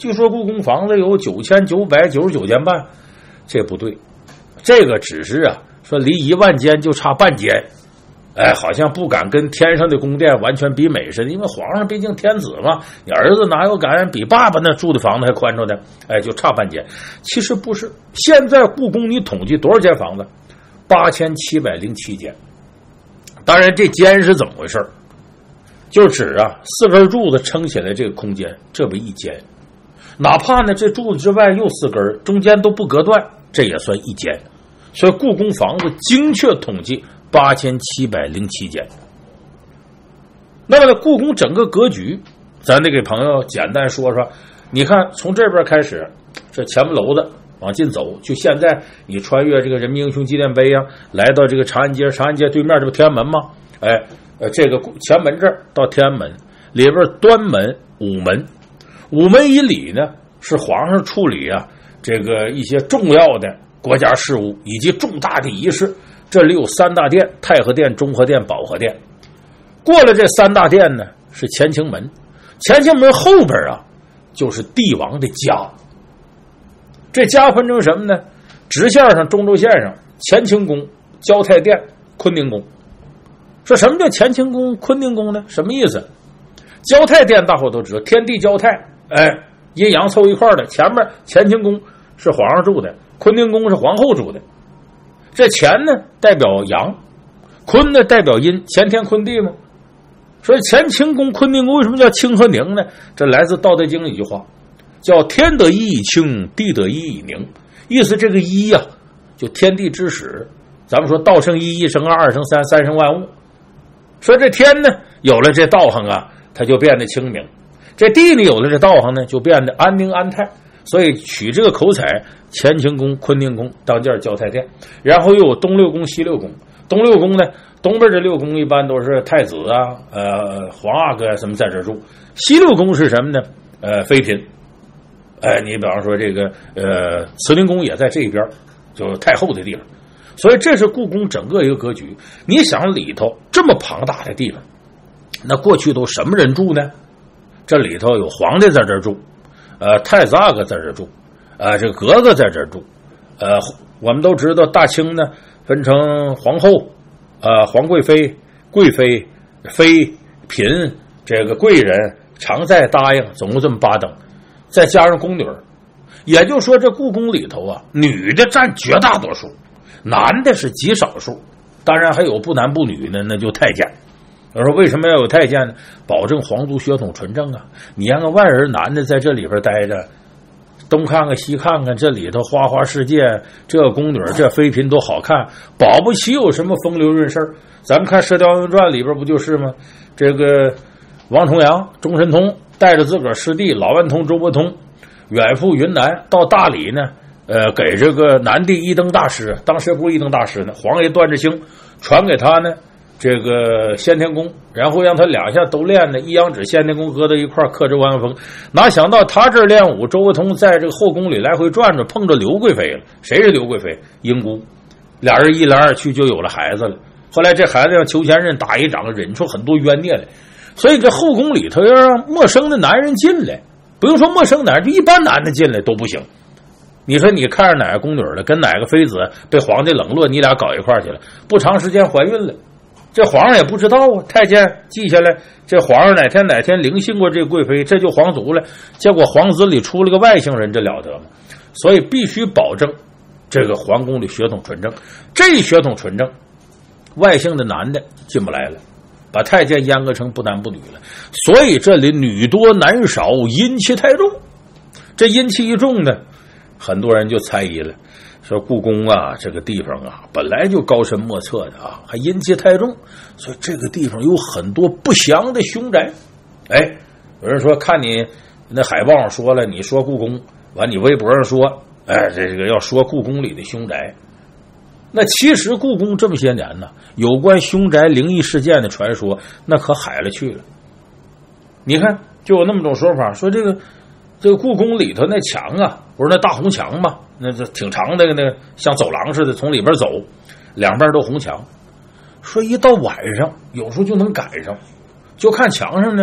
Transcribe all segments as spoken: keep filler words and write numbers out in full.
据说故宫房子有九千九百九十九间半，这不对，这个只是啊，说离一万间就差半间，哎，好像不敢跟天上的宫殿完全比美似的，因为皇上毕竟天子嘛，你儿子哪有敢比爸爸那住的房子还宽敞的？哎，就差半间。其实不是，现在故宫你统计多少间房子？八千七百零七间。当然，这间是怎么回事？就指啊，四根柱子撑起来这个空间，这为一间。哪怕呢这柱子之外又四根，中间都不隔断，这也算一间。所以故宫房子精确统计八千七百零七间。那么呢，故宫整个格局，咱得给朋友简单说说。你看，从这边开始，这前门楼子往进走，就现在你穿越这个人民英雄纪念碑啊，来到这个长安街，长安街对面这不天安门吗？哎，呃，这个前门这儿到天安门里边，端门、午门，午门以里呢是皇上处理啊这个一些重要的国家事务以及重大的仪式。这里有三大殿：太和殿、中和殿、保和殿。过了这三大殿呢，是乾清门。乾清门后边啊，就是帝王的家。这家分成什么呢？直线上、中轴线上，乾清宫、交泰殿、坤宁宫。说什么叫乾清宫、坤宁宫呢？什么意思？交泰殿大伙都知道，天地交泰，哎，阴阳凑一块的。前面乾清宫是皇上住的，坤宁宫是皇后住的。这乾呢代表阳，坤呢代表阴，乾天坤地嘛。所以乾清宫、坤宁宫为什么叫清和宁呢？这来自《道德经》一句话，叫天得一以清，地得一以宁。意思这个一呀、啊，就天地之始。咱们说道生一，一生二，二生三，三生万物。说这天呢有了这道行啊，它就变得清明；这地呢有了这道行呢，就变得安宁安泰。所以取这个口彩，乾清宫、坤宁宫当间交泰殿，然后又有东六宫、西六宫。东六宫呢，东边这六宫一般都是太子啊、呃皇阿哥什么在这住。西六宫是什么呢？呃，妃嫔。哎，你比方说这个呃慈宁宫也在这边，就是太后的地方。所以这是故宫整个一个格局。你想里头这么庞大的地方，那过去都什么人住呢？这里头有皇帝在这儿住。呃，太子阿哥在这住，呃，这个格格在这住，呃，我们都知道大清呢分成皇后、呃，皇贵妃、贵妃、妃、嫔，这个贵人、常在、答应，总共这么八等，再加上宫女儿，也就是说这故宫里头啊，女的占绝大多数，男的是极少数，当然还有不男不女的，那就太监。我说为什么要有太监呢？保证皇族血统纯正啊！你让个外人男的在这里边待着，东看看西看看，这里头花花世界，这宫女这妃嫔都好看，保不齐有什么风流韵事儿。咱们看《射雕英雄传》里边不就是吗？这个王重阳、钟神通带着自个儿师弟老顽童、周伯通远赴云南，到大理呢，呃，给这个南帝一灯大师，当时不是一灯大师呢，皇爷段志兴传给他呢。这个先天宫，然后让他两下都练的，一阳指先天宫搁到一块刻着万风。哪想到他这儿练武，周伯通在这个后宫里来回转转，碰着刘贵妃了。谁是刘贵妃？英姑。俩人一来二去就有了孩子了。后来这孩子让裘千仞打一掌，忍出很多冤孽来。所以这后宫里头要让陌生的男人进来，不用说陌生男人，就一般男的进来都不行。你说你看着哪个宫女了，跟哪个妃子被皇帝冷落，你俩搞一块去了，不长时间怀孕了。这皇上也不知道啊，太监记下来，这皇上哪天哪天灵性过这贵妃，这就皇族了。结果皇子里出了个外姓人，这了得吗？所以必须保证这个皇宫里血统纯正。这血统纯正，外姓的男的进不来了，把太监阉割成不男不女了。所以这里女多男少，阴气太重。这阴气一重呢，很多人就猜疑了。说故宫啊，这个地方啊，本来就高深莫测的啊，还阴气太重，所以这个地方有很多不祥的凶宅。哎，有人说看你那海报上说了，你说故宫，完你微博上说，哎，这个要说故宫里的凶宅。那其实故宫这么些年呢，有关凶宅灵异事件的传说，那可海了去了。你看，就有那么种说法，说这个这个故宫里头那墙啊，不是那大红墙吗？那这挺长的，那个像走廊似的，从里边走，两边都红墙。说一到晚上，有时候就能赶上，就看墙上呢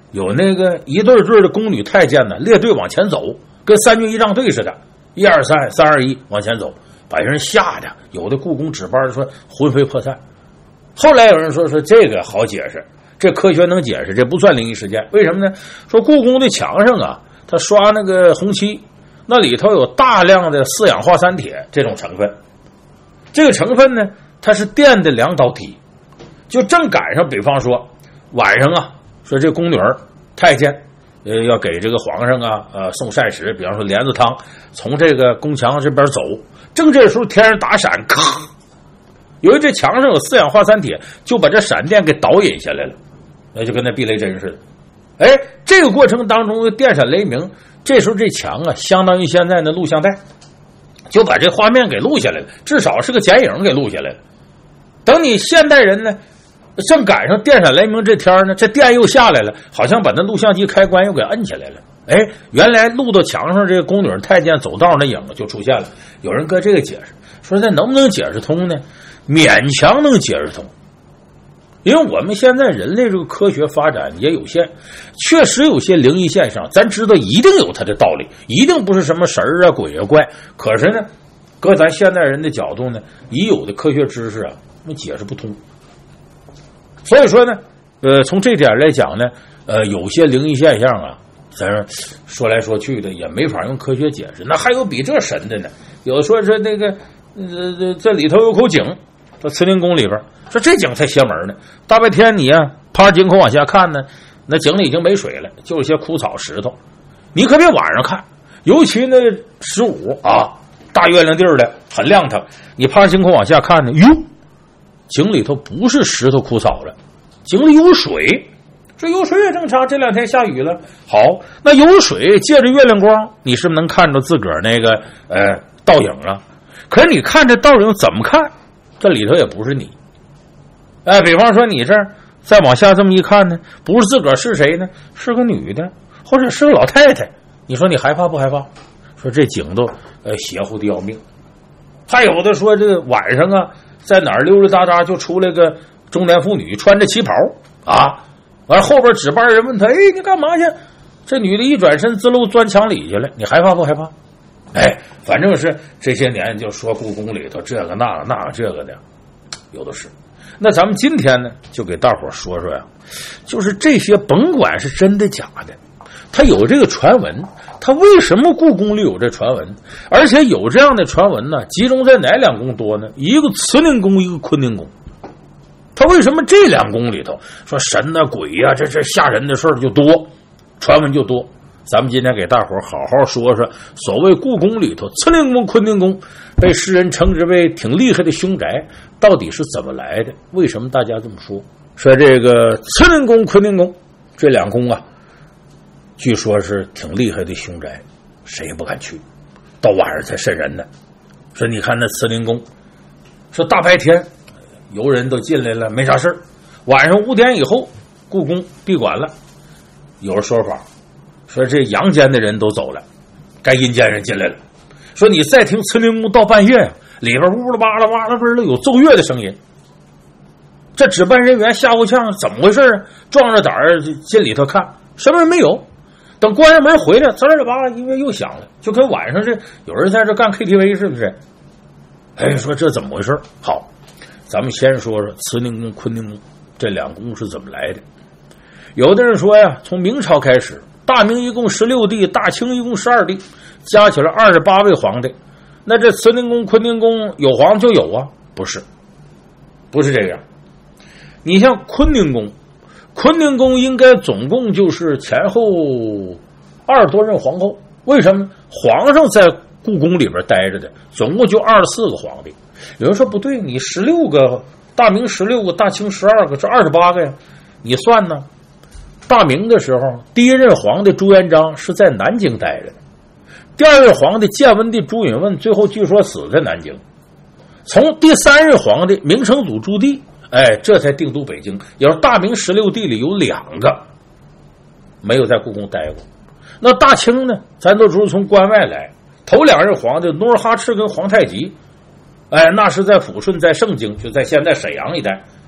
有那个一对对的宫女太监呢，列队往前走，跟三军仪仗队似的，一二三，三二一，往前走，把人吓得有的故宫值班说魂飞魄散。后来有人说说这个好解释，这科学能解释，这不算灵异事件。为什么呢？说故宫的墙上啊，他刷那个红漆，那里头有大量的四氧化三铁这种成分。这个成分呢，它是电的两导体，就正赶上，比方说晚上啊，说这宫女儿太监呃要给这个皇上啊呃送膳食，比方说莲子汤，从这个宫墙这边走，正这时候天上打闪，咔，由于这墙上有四氧化三铁，就把这闪电给导引下来了，那就跟那避雷针似的。哎，这个过程当中电闪雷鸣，这时候这墙啊相当于现在的录像带，就把这画面给录下来了，至少是个剪影给录下来了。等你现代人呢正赶上电闪雷鸣这天呢，这电又下来了，好像把那录像机开关又给摁起来了。哎，原来录到墙上这个宫女太监走道那影子就出现了。有人搁这个解释，说这能不能解释通呢？勉强能解释通，因为我们现在人类这个科学发展也有限，确实有些灵异现象咱知道一定有它的道理，一定不是什么神儿啊鬼啊怪，可是呢搁咱现代人的角度呢，已有的科学知识啊那解释不通。所以说呢呃，从这点来讲呢呃，有些灵异现象啊咱说来说去的也没法用科学解释。那还有比这神的呢，有的说说那个呃这里头有口井，这慈宁宫里边，说这井才邪门呢，大白天你啊趴着井口往下看呢，那井里已经没水了，就有些枯草石头，你可别晚上看，尤其那十五啊大月亮地儿的很亮堂，你趴着井口往下看呢，哟，井里头不是石头枯草了，井里有水。这有水也正常，这两天下雨了。好，那有水借着月亮光，你是不是能看着自个儿那个呃倒影啊？可是你看这倒影怎么看？这里头也不是你。哎，比方说你这儿再往下这么一看呢，不是自个儿是谁呢？是个女的，或者是个老太太。你说你害怕不害怕？说这井都呃邪乎的要命。还有的说这个晚上啊，在哪儿溜溜达达就出来个中年妇女，穿着旗袍啊。完后边值班人问他，哎，你干嘛去？这女的一转身自漏钻墙里去了，你害怕不害怕？哎，反正是这些年就说故宫里头这个那个那个这个的有的是。那咱们今天呢就给大伙说说呀，就是这些甭管是真的假的，它有这个传闻，它为什么故宫里有这传闻？而且有这样的传闻呢，集中在哪两宫多呢？一个慈宁宫，一个坤宁宫。他为什么这两宫里头说神呐、啊、鬼呀、啊，这这吓人的事儿就多，传闻就多？咱们今天给大伙好好说说，所谓故宫里头慈宁宫、坤宁宫被世人称之为挺厉害的凶宅，到底是怎么来的？为什么大家这么说？说这个慈宁宫、坤宁宫这两宫啊，据说是挺厉害的凶宅，谁也不敢去，到晚上才瘆人呢。说你看那慈宁宫，说大白天游人都进来了没啥事儿，晚上五点以后故宫闭馆了。有人说法说这阳间的人都走了，该阴间人进来了。说你再听慈宁宫到半夜啊，里边呜啦哇啦哇啦味儿有奏乐的声音，这值班人员吓唬呛，怎么回事啊？壮着胆儿进里头看，什么人没有。等关上门回来，滋儿吧音乐又响了，就跟晚上这有人在这干 K T V 是不是？哎，说这怎么回事？好，咱们先说说慈宁宫、坤宁宫这两宫是怎么来的。有的人说呀，从明朝开始，大明一共十六帝，大清一共十二帝，加起来二十八位皇帝。那这慈宁宫、坤宁宫有皇就有啊？不是，不是这样。你像坤宁宫，坤宁宫应该总共就是前后二十多任皇后。为什么？皇上在故宫里边待着的，总共就二十四个皇帝。有人说不对，你十六个，大明十六个，大清十二个，这二十八个呀。你算呢？大明的时候，第一任皇帝朱元璋是在南京待着的，第二任皇帝建文帝朱允炆最后据说死在南京。从第三任皇帝明成祖朱棣，哎，这才定都北京。也就是大明十六帝里有两个没有在故宫待过。那大清呢，咱都知道从关外来，头两任皇帝努尔哈赤跟皇太极，哎，那是在抚顺，在盛京，就在现在沈阳一带。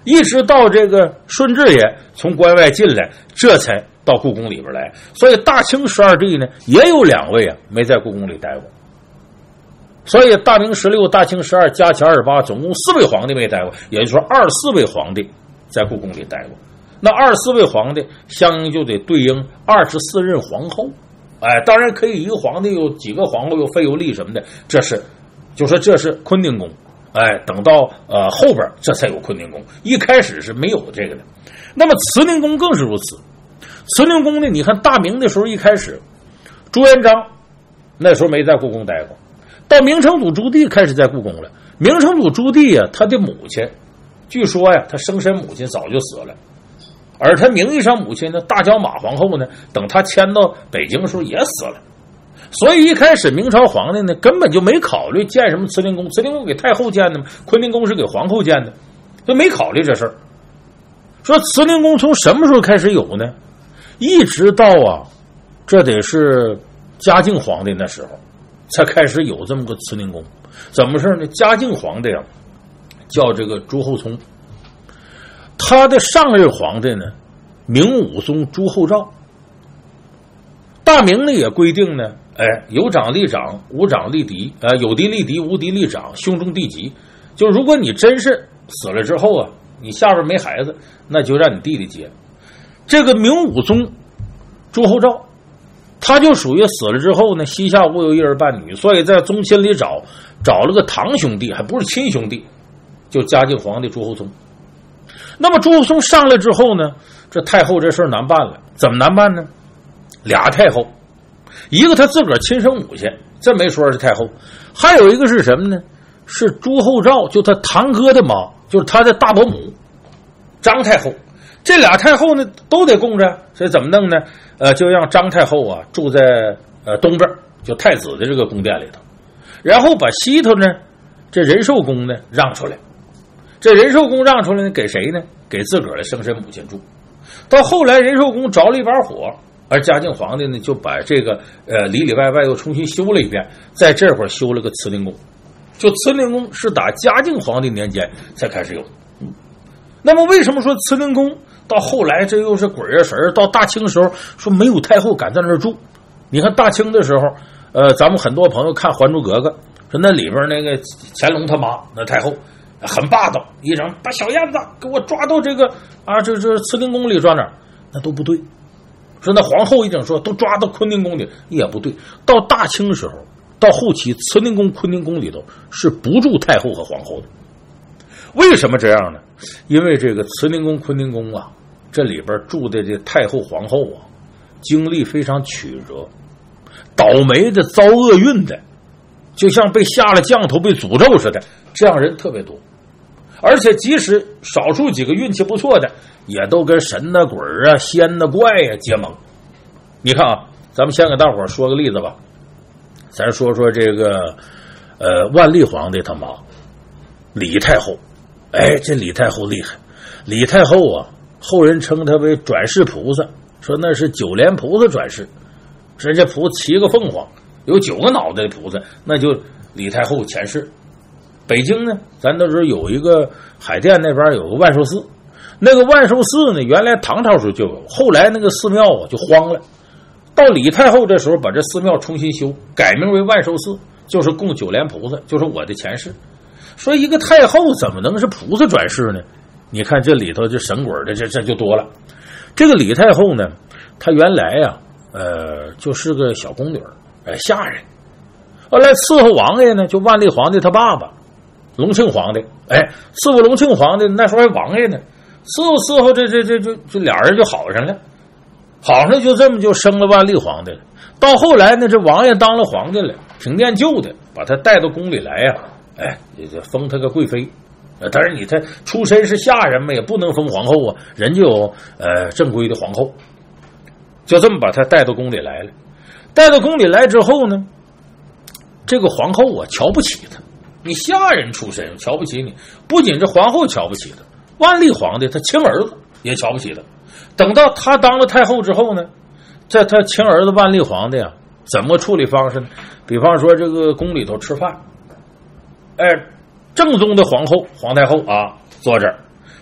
一直到这个顺治爷从关外进来，这才到故宫里边来。所以大清十二帝呢，也有两位啊没在故宫里待过。所以大明十六、大清十二加起二十八，总共四位皇帝没待过，也就是说二十四位皇帝在故宫里待过。那二十四位皇帝相应就得对应二十四任皇后。哎，当然可以一个皇帝有几个皇后，有废有立什么的，这是就说这是坤宁宫。哎，等到呃后边这才有坤宁宫，一开始是没有这个的。那么慈宁宫更是如此。慈宁宫呢，你看大明的时候一开始，朱元璋那时候没在故宫待过，到明成祖朱棣开始在故宫了。明成祖朱棣啊，他的母亲，据说呀，他生身母亲早就死了，而他名义上母亲呢，大脚马皇后呢，等他迁到北京的时候也死了。所以一开始明朝皇帝呢，根本就没考虑建什么慈宁宫，慈宁宫给太后建的嘛，坤宁宫是给皇后建的，就没考虑这事儿。说慈宁宫从什么时候开始有呢？一直到啊，这得是嘉靖皇帝那时候才开始有这么个慈宁宫。怎么事呢？嘉靖皇帝啊，叫这个朱厚熜，他的上任皇帝呢，明武宗朱厚照。大明呢也规定呢，哎，有长立长，无长立嫡，呃，有嫡立嫡，无嫡立长，兄终弟及。就如果你真是死了之后啊，你下边没孩子，那就让你弟弟接。这个明武宗朱厚照，他就属于死了之后呢，膝下无有一儿半女，所以在宗亲里找找了个堂兄弟，还不是亲兄弟，就嘉靖皇帝朱厚熜。那么朱厚熜上来之后呢，这太后这事儿难办了，怎么难办呢？俩太后，一个他自个儿亲生母亲，这没说是太后，还有一个是什么呢？是朱厚照，就他堂哥的妈，就是他的大伯母张太后。这俩太后呢都得供着，所以怎么弄呢？呃，就让张太后啊住在呃东边，就太子的这个宫殿里头，然后把西头呢这仁寿宫呢让出来。这仁寿宫让出来呢，给谁呢？给自个儿的生身母亲住。到后来仁寿宫着了一把火，而嘉靖皇帝呢就把这个呃里里外外又重新修了一遍，在这会儿修了个慈宁宫。就慈宁宫是打嘉靖皇帝年间才开始有。那么为什么说慈宁宫到后来这又是鬼儿神儿？到大清的时候说没有太后敢在那儿住。你看大清的时候，呃，咱们很多朋友看《还珠格格》，说那里边那个乾隆他妈那太后很霸道，一整把小燕子给我抓到这个啊这这慈宁宫里抓哪儿？那都不对。说那皇后一整说都抓到坤宁宫里也不对。到大清的时候，到后期慈宁宫、坤宁宫里头是不住太后和皇后的。为什么这样呢？因为这个慈宁宫、坤宁宫啊，这里边住的这太后、皇后啊，经历非常曲折，倒霉的、遭厄运的，就像被下了降头、被诅咒似的，这样人特别多。而且即使少数几个运气不错的，也都跟神呐、鬼啊、仙呐、怪呀结盟。你看啊，咱们先给大伙儿说个例子吧，咱说说这个呃万历皇帝他妈李太后。哎，这李太后厉害。李太后啊，后人称她为转世菩萨，说那是九莲菩萨转世。人家菩萨七个凤凰，有九个脑袋的菩萨，那就李太后前世。北京呢，咱都知道有一个海淀那边有个万寿寺，那个万寿寺呢，原来唐朝时候就有，后来那个寺庙啊就荒了。到李太后这时候，把这寺庙重新修，改名为万寿寺，就是供九莲菩萨，就是我的前世。说一个太后怎么能是菩萨转世呢？你看这里头这神鬼的这这就多了。这个李太后呢，她原来呀、啊，呃，就是个小宫女，呃，下人。后来伺候王爷呢，就万历皇帝他爸爸，隆庆皇帝。哎，伺候隆庆皇帝那时候还王爷呢，伺候伺候这这这这这俩人就好上了，好上就这么就生了万历皇帝了。到后来呢，这王爷当了皇帝了，挺念旧的，把他带到宫里来呀、啊。哎，这封他个贵妃，呃，当然你他出身是下人嘛，也不能封皇后啊，人就有呃正规的皇后，就这么把他带到宫里来了。带到宫里来之后呢，这个皇后啊瞧不起他，你下人出身瞧不起你，不仅这皇后瞧不起他，万历皇帝他亲儿子也瞧不起他。等到他当了太后之后呢，在他亲儿子万历皇帝啊，怎么处理方式呢？比方说这个宫里头吃饭。哎，正宗的皇后皇太后啊坐这儿，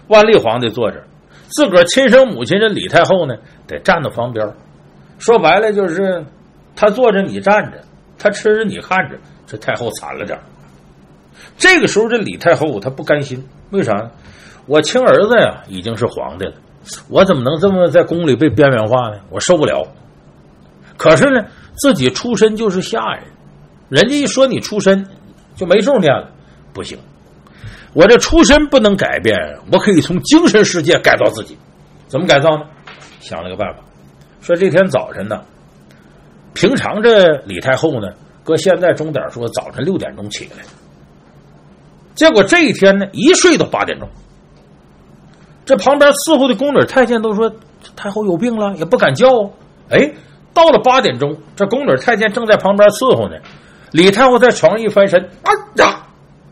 万历皇帝坐这儿，自个儿亲生母亲这李太后呢得站到旁边。说白了就是他坐着你站着，他吃着你看着，这太后惨了点。这个时候这李太后她不甘心，为啥呢？我亲儿子呀已经是皇帝了，我怎么能这么在宫里被边缘化呢？我受不了。可是呢自己出身就是下人，人家一说你出身就没重念了，不行，我这出身不能改变，我可以从精神世界改造自己。怎么改造呢？想了个办法，说这天早晨呢，平常这李太后呢搁现在钟点说早晨六点钟起来，结果这一天呢一睡到八点钟。这旁边伺候的宫女太监都说太后有病了，也不敢叫。哎，到了八点钟，这宫女太监正在旁边伺候呢，李太后在床上一翻身，啊呀，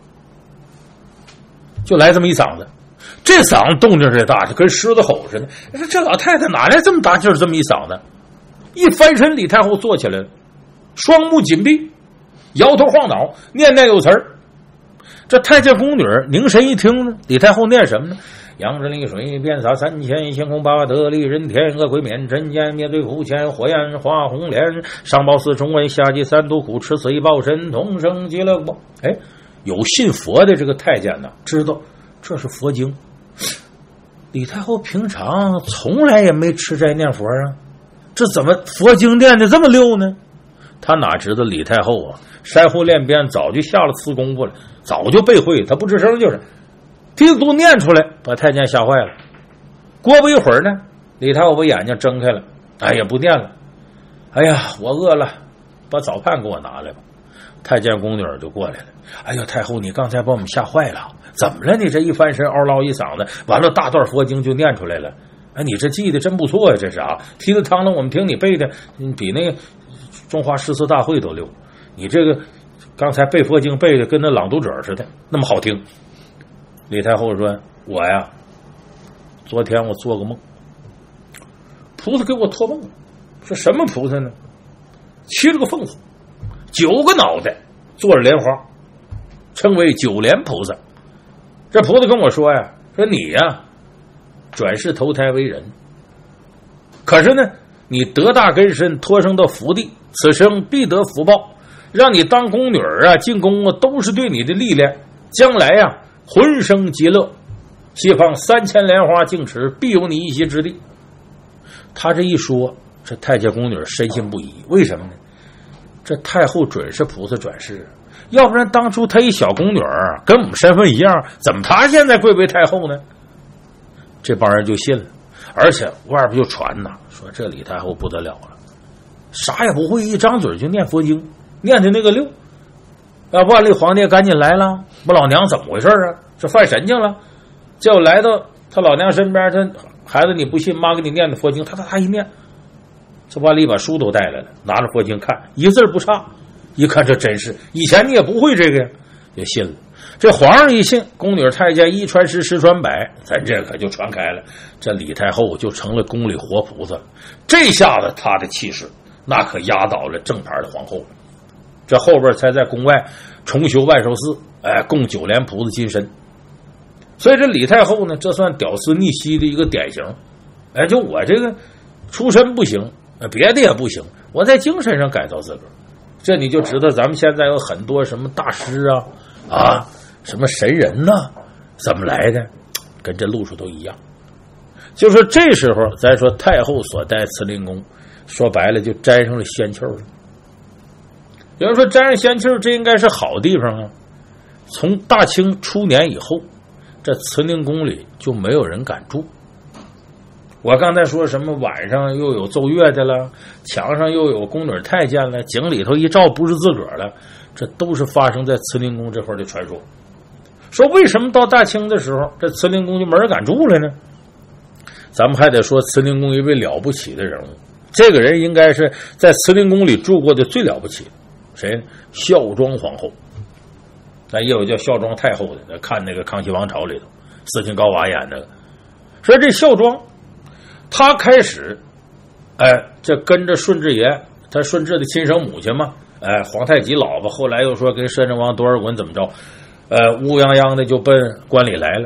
就来这么一嗓子。这嗓子动静这大，就跟狮子吼似的。说这老太太哪来这么大劲儿，这么一嗓子？一翻身，李太后坐起来了，双目紧闭，摇头晃脑，念念有词儿。这太监宫女凝神一听呢，李太后念什么呢？阳之丽水，遍洒三千，星空八德，利人天，恶鬼免，真剑灭罪苦前，火焰化红莲，上报四重问，下济三毒苦，吃死一报身，同生极乐国。哎，有信佛的这个太监呢，知道这是佛经。李太后平常从来也没吃斋念佛啊，这怎么佛经念的这么溜呢？他哪知道李太后啊，山户练鞭早就下了次功夫了，早就背会，他不吱声就是提着都念出来，把太监吓坏了。过不一会儿呢，李太后把眼睛睁开了，哎呀不念了，哎呀我饿了，把早饭给我拿来吧。太监宫女就过来了，哎呀太后你刚才把我们吓坏了，怎么了？你这一翻身嗷唠一嗓子，完了大段佛经就念出来了。哎，你这记得真不错呀，这是啊，提着汤了我们听你背的比那个中华诗词大会都溜，你这个刚才背佛经背的跟那朗读者似的那么好听。李太后说，我呀昨天我做个梦，菩萨给我托梦了，说什么菩萨呢？骑了个凤凰，九个脑袋，坐着莲花，称为九莲菩萨。这菩萨跟我说呀，说你呀转世投胎为人，可是呢你得大根深，托生到福地，此生必得福报，让你当宫女啊进宫啊都是对你的历练，将来呀浑生极乐，西方三千莲花净池，必有你一席之地。他这一说，这太监宫女深信不疑。为什么呢？这太后准是菩萨转世，要不然当初她一小宫女跟我们身份一样，怎么她现在贵为太后呢？这帮人就信了，而且外边就传呐，说这李太后不得了了，啥也不会，一张嘴就念佛经，念的那个溜。啊，万历皇帝赶紧来了，我老娘怎么回事啊？这犯神经了。结果来到他老娘身边，他孩子你不信，妈给你念的佛经，他他他一念，这万历把书都带来了，拿着佛经看，一字不差，一看这真是，以前你也不会这个呀，也信了。这皇上一信，宫女太监一传十，十传百，咱这可就传开了。这李太后就成了宫里活菩萨了。这下子他的气势，那可压倒了正牌的皇后了。这后边才在宫外重修万寿寺，哎，供九莲菩萨金身。所以这李太后呢，这算屌丝逆袭的一个典型。哎，就我这个出身不行，别的也不行，我在精神上改造自个儿。这你就知道咱们现在有很多什么大师啊啊，什么神人呐、啊，怎么来的，跟这路数都一样。就说这时候咱说太后所在慈宁宫，说白了就沾上了仙气儿了。有人说沾上仙气儿，这应该是好地方啊。从大清初年以后，这慈宁宫里就没有人敢住。我刚才说什么晚上又有奏乐的了，墙上又有宫女太监了，井里头一照不是自个儿了，这都是发生在慈宁宫这块的传说。说为什么到大清的时候，这慈宁宫就没人敢住了呢？咱们还得说慈宁宫一位了不起的人物，这个人应该是在慈宁宫里住过的最了不起的，谁呢？孝庄皇后。那也有叫孝庄太后的，看那个康熙王朝里头斯琴高娃演那个。说这孝庄他开始哎这跟着顺治爷，他顺治的亲生母亲嘛，哎皇太极老婆，后来又说跟摄政王多尔衮怎么着，呃乌泱泱的就奔关里来了。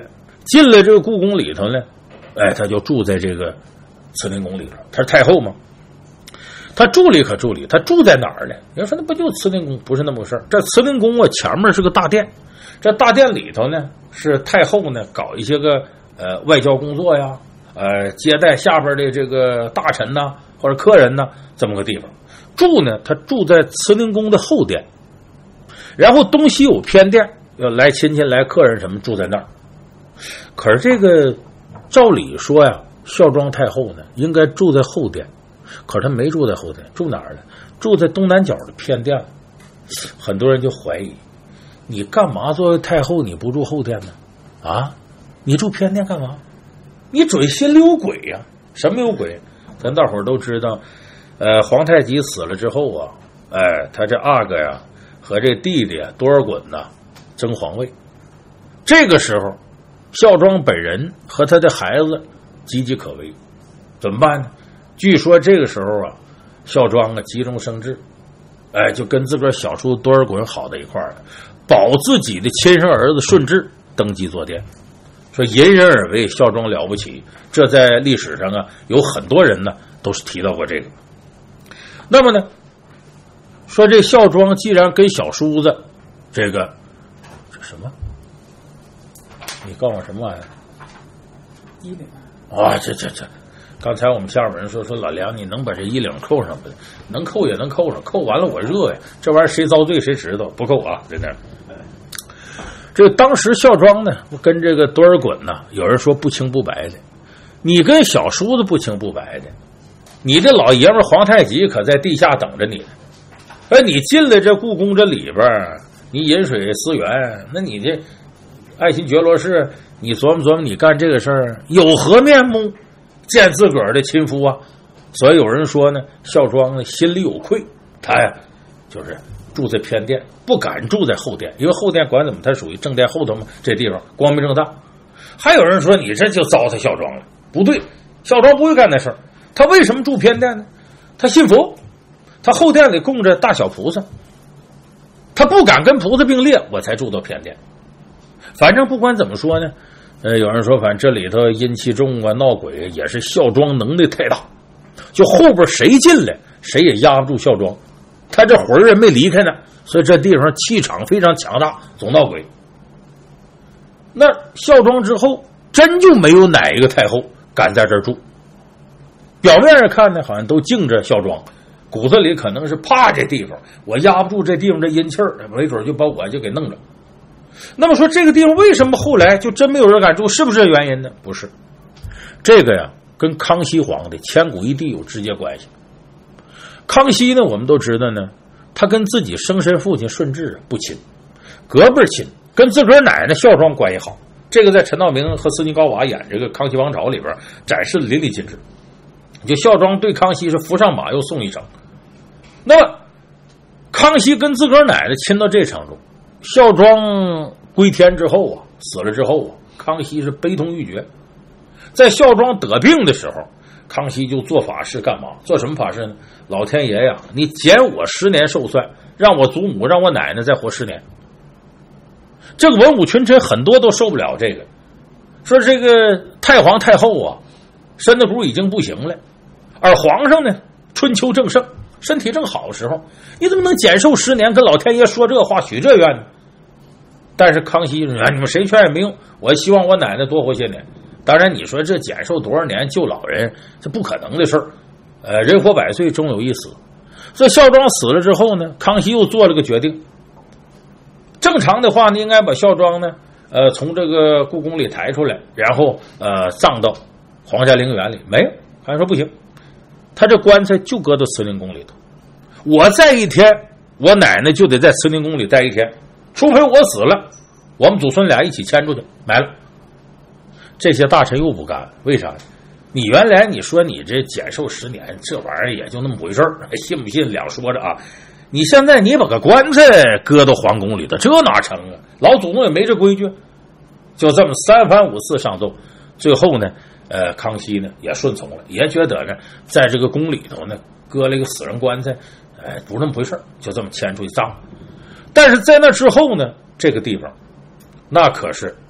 进了这个故宫里头呢，哎，他就住在这个慈宁宫里边。他是太后嘛，他住里可住里，他住在哪儿呢？你说那不就慈宁宫？不是那么回事。这慈宁宫啊，前面是个大殿，这大殿里头呢是太后呢搞一些个呃外交工作呀，呃接待下边的这个大臣呐、啊、或者客人呐、啊、这么个地方。住呢，他住在慈宁宫的后殿，然后东西有偏殿，要来亲戚来客人什么住在那儿。可是这个照理说呀，孝庄太后呢应该住在后殿，可是他没住在后殿，住哪儿呢？住在东南角的偏殿。很多人就怀疑，你干嘛作为太后你不住后殿呢？啊，你住偏殿干嘛？你准心里有鬼呀、啊！什么有鬼？咱大伙儿都知道，呃，皇太极死了之后啊，哎，他这阿哥呀和这弟弟啊多尔衮呐争皇位。这个时候，孝庄本人和他的孩子岌岌可危，怎么办呢？据说这个时候啊，孝庄啊急中生智，哎，就跟自个儿小叔多尔衮好在一块儿了，保自己的亲生儿子顺治登基坐殿。说隐忍而为，孝庄了不起，这在历史上啊有很多人呢都是提到过这个。那么呢，说这孝庄既然跟小叔子这个这什么，你告诉我什么玩意儿？ 衣领啊，这这这，刚才我们下边人说说老梁，你能把这衣领扣上不？能扣也能扣上，扣完了我热呀，这玩意儿谁遭罪谁知道，不扣啊，在那儿。这个当时孝庄呢跟这个多尔衮呢，有人说不清不白的，你跟小叔子不清不白的，你这老爷们皇太极可在地下等着你呢。而你进了这故宫这里边，你饮水思源，那你这爱新觉罗氏，你琢磨琢磨，你干这个事儿有何面目见自个儿的亲夫啊？所以有人说呢，孝庄呢心里有愧，他呀就是住在偏殿，不敢住在后殿，因为后殿管怎么，他属于正殿后头嘛，这地方光明正大。还有人说你这就糟蹋孝庄了，不对，孝庄不会干那事儿。他为什么住偏殿呢？他信佛，他后殿里供着大小菩萨，他不敢跟菩萨并列，我才住到偏殿。反正不管怎么说呢，呃，有人说反正这里头阴气重啊，闹鬼也是孝庄能力太大，就后边谁进来谁也压不住孝庄，他这魂儿没离开呢，所以这地方气场非常强大，总闹鬼。那孝庄之后真就没有哪一个太后敢在这儿住，表面上看呢好像都敬着孝庄，骨子里可能是怕这地方，我压不住这地方这阴气儿，没准就把我就给弄了。那么说这个地方为什么后来就真没有人敢住，是不是这原因呢？不是，这个呀跟康熙皇帝千古一帝有直接关系。康熙呢我们都知道呢，他跟自己生身父亲顺治不亲，隔辈亲，跟自个儿奶奶孝庄关系好，这个在陈道明和斯琴高娃演这个康熙王朝里边展示的淋漓尽致。就孝庄对康熙是扶上马又送一程。那么康熙跟自个儿奶奶亲到这程度，孝庄归天之后啊，死了之后啊，康熙是悲痛欲绝。在孝庄得病的时候，康熙就做法事干嘛？做什么法事呢？老天爷呀，你减我十年寿算，让我祖母让我奶奶再活十年。这个文武群臣很多都受不了这个，说这个太皇太后啊身子骨已经不行了，而皇上呢春秋正盛，身体正好的时候，你怎么能减寿十年？跟老天爷说这话许这愿呢？但是康熙说、啊、你们谁劝也没用，我希望我奶奶多活些年。当然你说这减寿多少年救老人，这不可能的事儿。呃，人活百岁终有一死。所以孝庄死了之后呢，康熙又做了个决定。正常的话呢，应该把孝庄呢呃从这个故宫里抬出来，然后呃葬到皇家陵园里。没有，还说不行，他这棺材就搁到慈宁宫里头。我在一天，我奶奶就得在慈宁宫里待一天，除非我死了，我们祖孙俩一起迁出去，埋了。这些大臣又不干，为啥？你原来你说你这减寿十年，这玩意儿也就那么回事儿，信不信两说着啊。你现在你把个棺材搁到皇宫里头，这哪成啊？老祖宗也没这规矩，就这么三番五次上奏，最后呢，呃，康熙呢也顺从了，也觉得呢，在这个宫里头呢搁了一个死人棺材，哎，不是那么回事，就这么迁出去葬。但是在那之后呢，这个地方那可是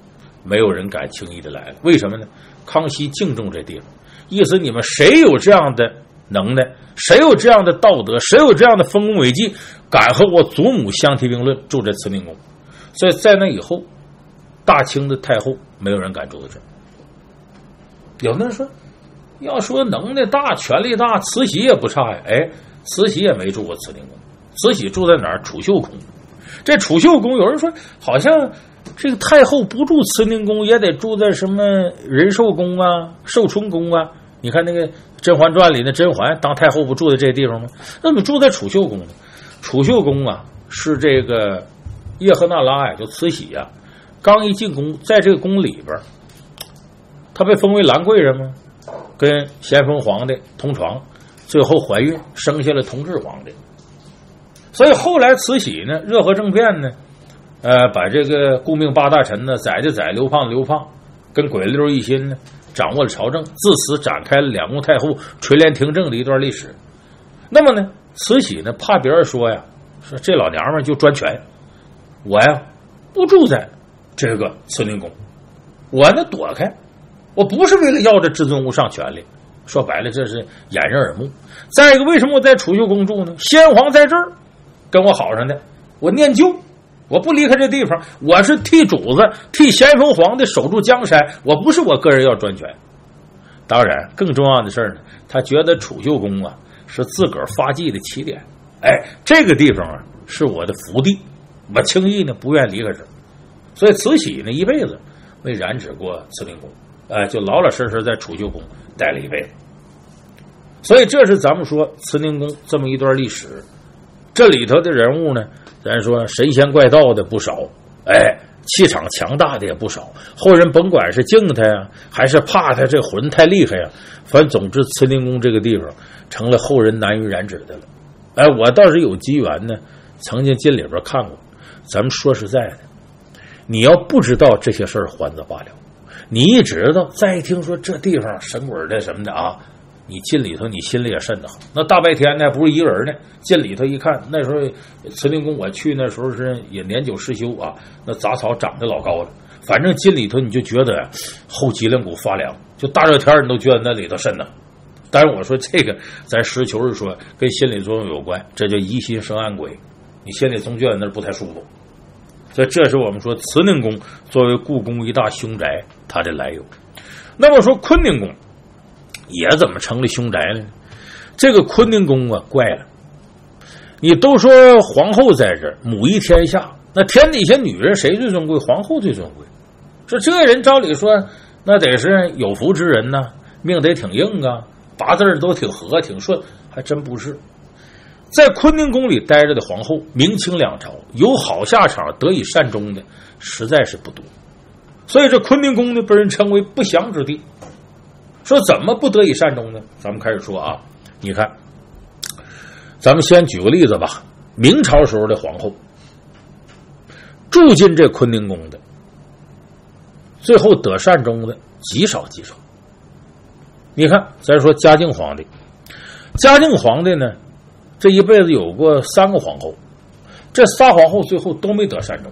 没有人敢轻易的来了。为什么呢？康熙敬重这地方，意思你们谁有这样的能耐，谁有这样的道德，谁有这样的丰功伟绩，敢和我祖母相提并论，住在慈宁宫。所以在那以后，大清的太后没有人敢住在这儿。有的人说，要说能耐大、权力大，慈禧也不差呀。哎，慈禧也没住过慈宁宫，慈禧住在哪儿？储秀宫。这储秀宫，有人说好像这个太后不住慈宁宫，也得住在什么仁寿宫啊、寿春宫啊。你看那个《甄嬛传》里的甄嬛当太后不住在这地方吗？那怎么住在储秀宫呢？储秀宫啊，是这个叶赫那拉呀，就慈禧呀、啊，刚一进宫，在这个宫里边，她被封为兰贵人吗？跟咸丰皇帝同床，最后怀孕生下了同治皇帝。所以后来慈禧呢，热河政变呢，呃，把这个顾命八大臣呢宰就宰，刘胖刘胖，跟鬼六一心呢，掌握了朝政，自此展开了两宫太后垂帘听政的一段历史。那么呢，慈禧呢怕别人说呀，说这老娘们就专权，我呀不住在这个慈宁宫，我呢躲开，我不是为了要这至尊无上权力，说白了这是掩人耳目。再一个，为什么我在储秀宫住呢？先皇在这儿跟我好上的，我念旧，我不离开这地方，我是替主子替咸丰皇帝守住江山，我不是我个人要专权。当然更重要的事呢，他觉得储秀宫啊是自个儿发迹的起点，哎，这个地方啊是我的福地，我轻易呢不愿离开这儿。所以慈禧呢一辈子没染指过慈宁宫，哎，就老老实实在储秀宫待了一辈子。所以这是咱们说慈宁宫这么一段历史，这里头的人物呢，咱说神仙怪道的不少，哎，气场强大的也不少。后人甭管是敬他呀，还是怕他这魂太厉害呀，反正总之慈宁宫这个地方成了后人难于染指的了。哎，我倒是有机缘呢，曾经进里边看过。咱们说实在的，你要不知道这些事儿还则罢了，你一知道，再一听说这地方神鬼的什么的啊，你进里头你心里也瘆得慌。那大白天呢不是一个人呢，进里头一看，那时候慈宁宫我去那时候是也年久失修啊，那杂草长得老高了，反正进里头你就觉得后脊梁骨发凉，就大热天你都觉得那里头瘆得。当然我说这个咱实求是说跟心理作用有关，这叫疑心生暗鬼，你心里总觉得那不太舒服。所以这是我们说慈宁宫作为故宫一大凶宅它的来由。那么说坤宁宫也怎么成了凶宅了呢？这个坤宁宫啊怪了，你都说皇后在这儿母仪天下，那天底下女人谁最尊贵？皇后最尊贵。说这人照理说那得是有福之人呢、啊，命得挺硬啊，八字都挺和挺顺，还真不是。在坤宁宫里待着的皇后，明清两朝有好下场得以善终的实在是不多，所以这坤宁宫呢被人称为不祥之地。说怎么不得以善终呢？咱们开始说啊，你看咱们先举个例子吧。明朝时候的皇后住进这坤宁宫的，最后得善终的极少极少。你看咱说嘉靖皇帝，嘉靖皇帝呢这一辈子有过三个皇后，这仨皇后最后都没得善终。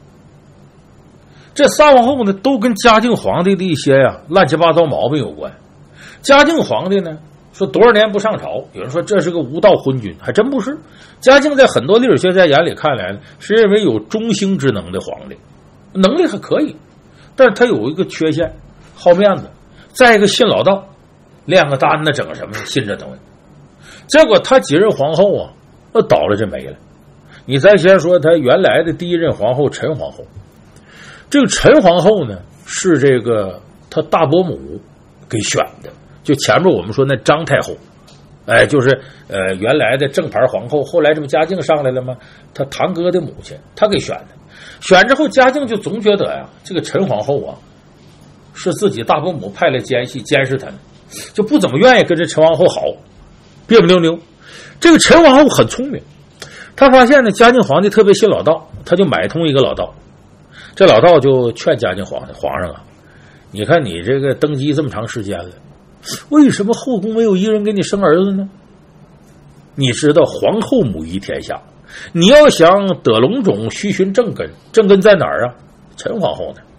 这仨皇后呢都跟嘉靖皇帝的一些呀乱七八糟毛病有关。嘉靖皇帝呢说多少年不上朝，有人说这是个无道昏君，还真不是。嘉靖在很多历史学家眼里看来呢，是认为有中兴之能的皇帝，能力还可以，但是他有一个缺陷，好面子，再一个信老道，练个丹呢整个什么信这东西。结果他几任皇后啊那倒了这霉了。你再先说他原来的第一任皇后陈皇后，这个陈皇后呢是这个他大伯母给选的，就前面我们说那张太后，哎，就是呃原来的正牌皇后，后来这不嘉靖上来了吗？他堂哥的母亲，他给选的。选之后嘉靖就总觉得呀，这个陈皇后啊是自己大伯母派来监系监视他的，就不怎么愿意跟这陈皇后好，别不溜溜。这个陈皇后很聪明，他发现呢嘉靖皇帝特别信老道，他就买通一个老道。这老道就劝嘉靖皇帝，皇上啊，你看你这个登基这么长时间了，为什么后宫没有一个人给你生儿子呢？你知道皇后母仪天下，你要想得龙种须循正根，正根在哪儿啊？陈皇后呢？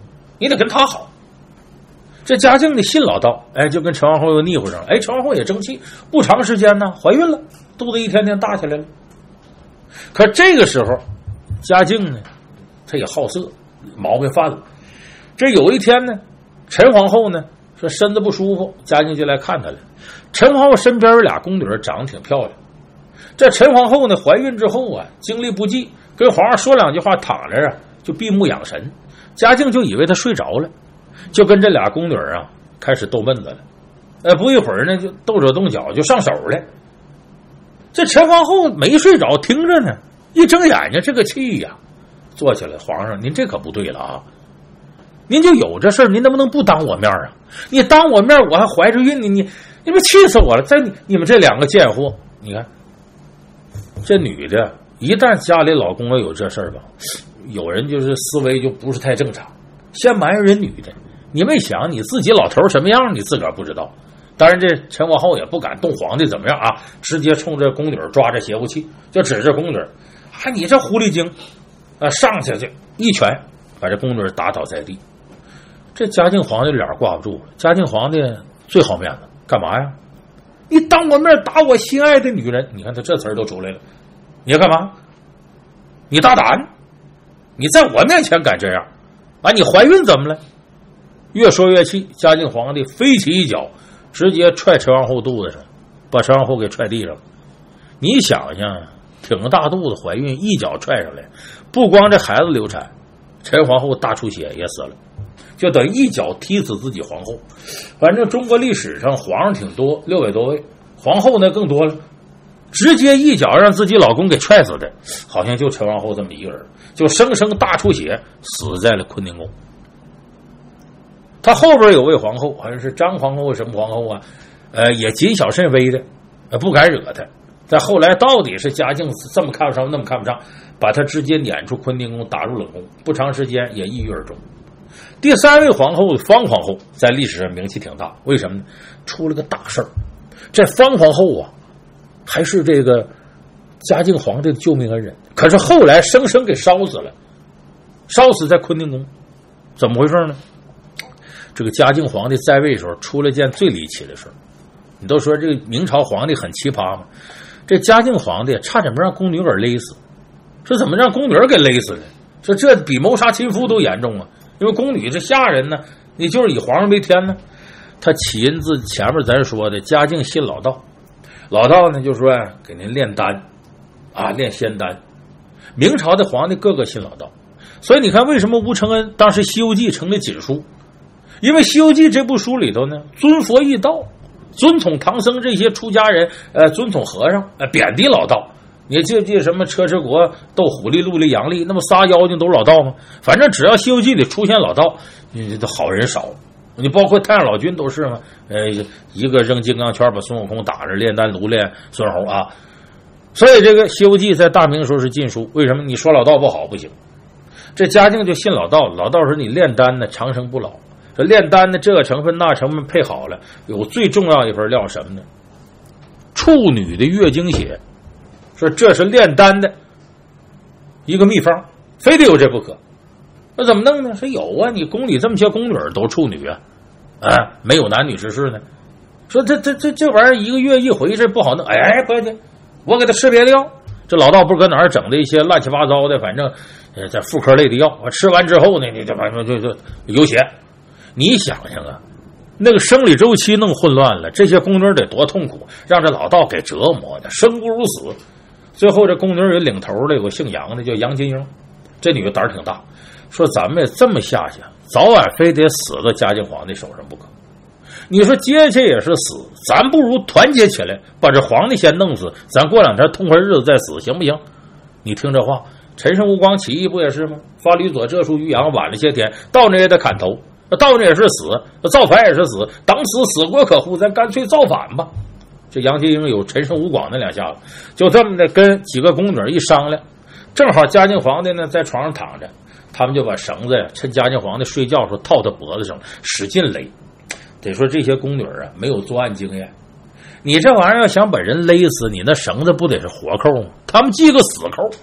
你得跟他好。这嘉靖的信老道，哎，就跟陈皇后又腻乎上了。哎，陈皇后也争气，不长时间呢，怀孕了，肚子一天天大起来了。可这个时候，嘉靖呢，他也好色，毛病犯了。这有一天呢，陈皇后呢说身子不舒服，嘉靖就来看她了。陈皇后身边有俩宫女，长得挺漂亮。这陈皇后呢，怀孕之后啊，精力不济，跟皇上说两句话，躺着啊就闭目养神。嘉靖就以为她睡着了，就跟这俩宫女啊开始逗闷子了。呃，不一会儿呢，就斗手动脚，就上手了。这陈皇后没睡着，听着呢，一睁眼睛，这个气呀，坐起来，皇上，您这可不对了啊！您就有这事儿，您能不能不当我面啊？你当我面，我还怀着孕呢，你你不气死我了！在你你们这两个贱货，你看这女的，一旦家里老公要有这事儿吧，有人就是思维就不是太正常，先埋怨人女的。你没想你自己老头什么样，你自个儿不知道。当然，这陈皇后也不敢动皇帝怎么样啊，直接冲着宫女抓着邪乎气，就指着宫女啊，你这狐狸精啊，上去就一拳把这宫女打倒在地。这嘉靖皇帝脸挂不住了。嘉靖皇帝最好面子，干嘛呀？你当我面打我心爱的女人，你看他这词儿都出来了，你要干嘛？你大胆，你在我面前敢这样啊？你怀孕怎么了？越说越气，嘉靖皇帝飞起一脚，直接踹陈皇后肚子上，把陈皇后给踹地上了。你想想，挺个大肚子怀孕，一脚踹上来，不光这孩子流产，陈皇后大出血也死了，就等于一脚踢死自己皇后。反正中国历史上皇上挺多，六百多位，皇后呢更多了，直接一脚让自己老公给踹死的，好像就陈皇后这么一个人，就生生大出血死在了坤宁宫。他后边有位皇后，好像是张皇后什么皇后啊，呃，也谨小慎微的，呃，不敢惹他。但后来到底是嘉靖这么看不上，那么看不上，把他直接撵出坤宁宫，打入冷宫，不长时间也抑郁而终。第三位皇后方皇后在历史上名气挺大，为什么呢？出了个大事儿。这方皇后啊，还是这个嘉靖皇帝的救命恩人，可是后来生生给烧死了，烧死在坤宁宫，怎么回事呢？这个嘉靖皇帝在位的时候出了件最离奇的事。你都说这个明朝皇帝很奇葩吗？这嘉靖皇帝差点没让宫女给勒死。说怎么让宫女给勒死的？说这比谋杀亲夫都严重啊！因为宫女这下人呢，你就是以皇上为天呢。他起因自前面咱说的嘉靖信老道，老道呢就说给您炼丹啊，炼仙丹。明朝的皇帝个个信老道，所以你看为什么吴承恩当时《西游记》成了禁书？因为《西游记》这部书里头呢，尊佛易道，尊崇唐僧这些出家人，呃，尊崇和尚，呃，贬低老道。你记记什么车迟国斗虎力、陆力、杨力，那么仨妖精都是老道吗？反正只要《西游记》里出现老道，你这好人少。你包括太上老君都是嘛，呃，一个扔金刚圈把孙悟空打着，炼丹炉炼孙猴啊。所以这个《西游记》在大明时候是禁书，为什么？你说老道不好不行。这嘉靖就信老道，老道说你炼丹呢长生不老。这炼丹的这个成分那成分配好了，有最重要一份料什么呢？处女的月经血，说这是炼丹的一个秘方，非得有这不可。那怎么弄呢？说有啊，你宫里这么些宫女都处女啊，啊，没有男女之事呢。说这这这这玩意儿一个月一回，这不好弄。哎，不行，我给他吃别的药。这老道不是搁哪儿整的一些乱七八糟的，反正呃在妇科类的药，吃完之后呢，你就反正就就有血。你想想啊，那个生理周期弄混乱了，这些宫女得多痛苦，让这老道给折磨的生不如死。最后这宫女有领头的，有个姓杨的叫杨金英，这女的胆儿挺大，说咱们这么下去，早晚非得死到嘉靖皇帝手上不可。你说接去也是死，咱不如团结起来，把这皇帝先弄死，咱过两天痛快日子再死，行不行？你听这话，陈胜吴广起义不也是吗？发吕佐折戍渔阳，晚了些天，到那也得砍头。到那也是死，造反也是死，等死死国可护，咱干脆造反吧。这杨金英有陈胜吴广那两下子，就这么的跟几个宫女一商量，正好嘉靖皇帝呢在床上躺着，他们就把绳子呀趁嘉靖皇帝睡觉的时候套他脖子上，使劲勒。得说这些宫女啊没有作案经验，你这玩意儿要想把人勒死，你那绳子不得是活扣吗？他们系个死扣，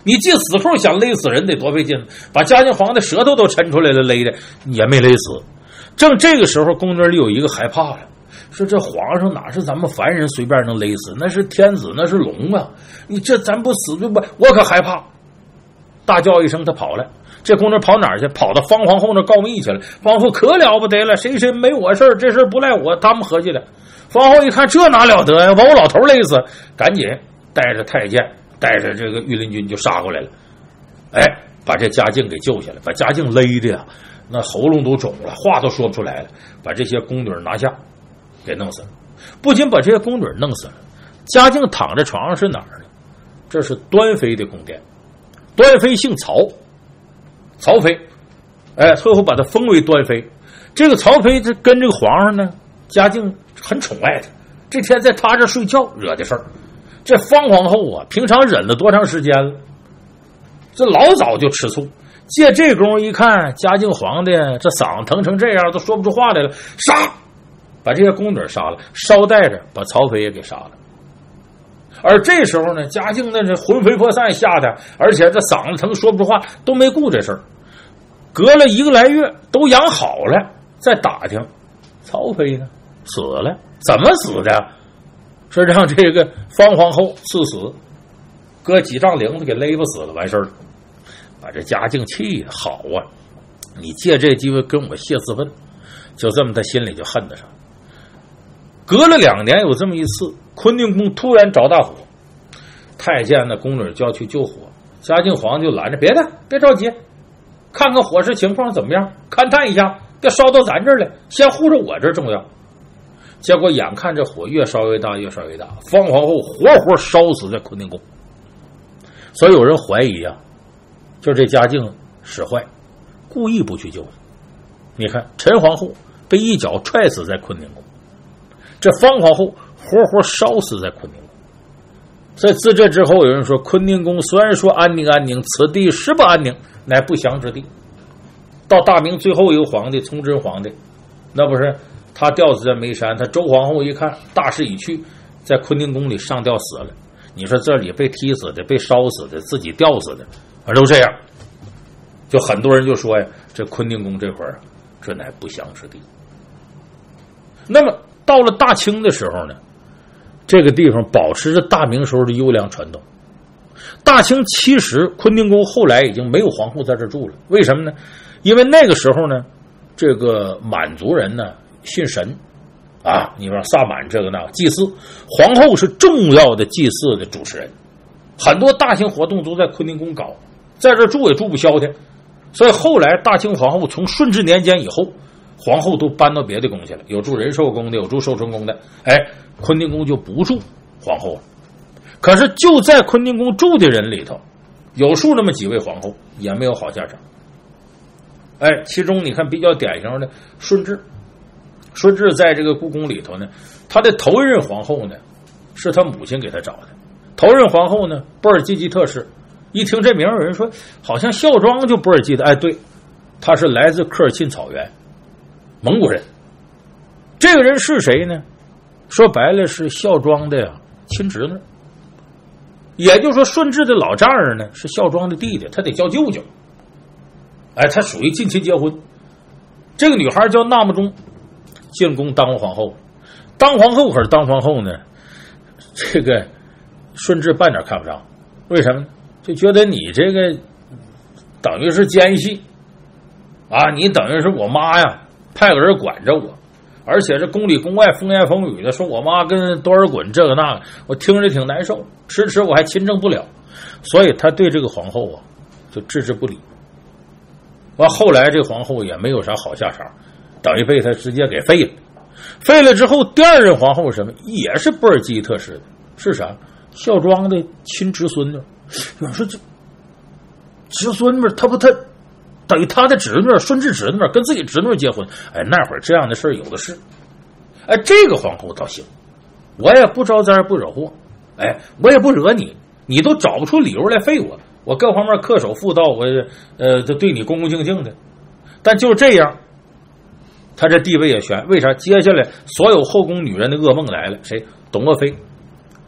你系死扣想勒死人得多费劲，把嘉靖皇的舌头都抻出来了，勒的也没勒死。正这个时候，宫女里有一个害怕了，说这皇上哪是咱们凡人随便能勒死，那是天子，那是龙啊！你这咱不死对不？我可害怕！大叫一声，他跑了。这宫女跑哪儿去？跑到方皇后那告密去了。方皇后可了不得了，谁谁没我事儿，这事儿不赖我，他们合计的。方皇后一看，这哪了得呀，把我老头勒死，赶紧带着太监，带着这个御林军就杀过来了。哎，把这嘉靖给救下来，把嘉靖勒的呀，那喉咙都肿了，话都说不出来了，把这些宫女拿下，给弄死了。不仅把这些宫女弄死了，嘉靖躺在床上是哪儿呢？这是端妃的宫殿。端妃姓曹，曹妃，哎，最后把她封为端妃。这个曹妃这跟这个皇上呢，嘉靖很宠爱她。这天在她这睡觉惹的事儿，这方皇后啊，平常忍了多长时间了？这老早就吃醋，借这功夫一看，嘉靖皇帝这嗓子疼成这样，都说不出话来了，杀！把这些宫女杀了，捎带着把曹妃也给杀了。而这时候呢，嘉靖那是魂飞魄散，吓得，而且这嗓子疼说不出话，都没顾这事儿。隔了一个来月，都养好了，再打听，曹妃呢死了，怎么死的？是让这个方皇后赐死，搁几丈铃子给勒不死了，完事儿了。把这嘉靖气的好啊！你借这机会跟我泄私愤，就这么他心里就恨得上。隔了两年，有这么一次，坤宁宫突然着大火，太监的宫女就要去救火，嘉靖皇就拦着，别的别着急，看看火势情况怎么样，勘探一下，别烧到咱这儿来，先护着我这儿重要。结果眼看这火越烧越大，越烧越大，方皇后活活烧死在坤宁宫。所以有人怀疑啊，就这嘉靖使坏，故意不去救。你看陈皇后被一脚踹死在坤宁宫，这方皇后活活烧死在坤宁宫。所以自这之后，有人说坤宁宫虽然说安宁安宁，此地实不安宁，乃不祥之地。到大明最后一个皇帝崇祯皇帝，那不是他吊死在眉山，他周皇后一看大势已去，在坤宁宫里上吊死了。你说这里被踢死的，被烧死的，自己吊死的，而都这样，就很多人就说呀，这坤宁宫这会儿这乃不祥之地。那么到了大清的时候呢，这个地方保持着大明时候的优良传统。大清其实坤宁宫后来已经没有皇后在这住了，为什么呢？因为那个时候呢，这个满族人呢信神啊，你说萨满这个那个祭祀，皇后是重要的祭祀的主持人，很多大型活动都在坤宁宫搞，在这住也住不消停。所以后来大清皇后从顺治年间以后，皇后都搬到别的宫去了，有住仁寿宫的，有住寿春宫的，哎，坤宁宫就不住皇后了。可是就在坤宁宫住的人里头，有数那么几位皇后也没有好下场。哎，其中你看比较典型的顺治，顺治在这个故宫里头呢，他的头一任皇后呢是他母亲给他找的。头任皇后呢布尔济吉特氏，一听这名有人说好像孝庄就布尔济的，哎，对，他是来自科尔沁草原，蒙古人。这个人是谁呢？说白了是孝庄的呀亲侄女，也就是说顺治的老丈人呢是孝庄的弟弟，他得叫舅舅。哎，他属于近亲结婚。这个女孩叫纳木中，进宫当皇后。当皇后可是当皇后呢，这个顺治半点看不上。为什么呢？就觉得你这个等于是奸细啊，你等于是我妈呀派个人管着我，而且这宫里宫外风言风语的，说我妈跟多尔衮这个那个，我听着挺难受，迟迟我还亲政不了。所以他对这个皇后啊就置之不理。完后来这皇后也没有啥好下场，等于被他直接给废了。废了之后，第二任皇后是什么？也是布尔济特氏的，是啥？孝庄的亲侄孙女。有人说这侄孙女，他不他等于他的侄女，顺治侄女跟自己侄女结婚。哎，那会儿这样的事有的是。哎，这个皇后倒行，我也不招灾不惹祸，哎，我也不惹你，你都找不出理由来废我。我各方面恪守妇道，我呃都对你恭恭敬敬的。但就这样，他这地位也悬。为啥？接下来所有后宫女人的噩梦来了，谁？董鄂妃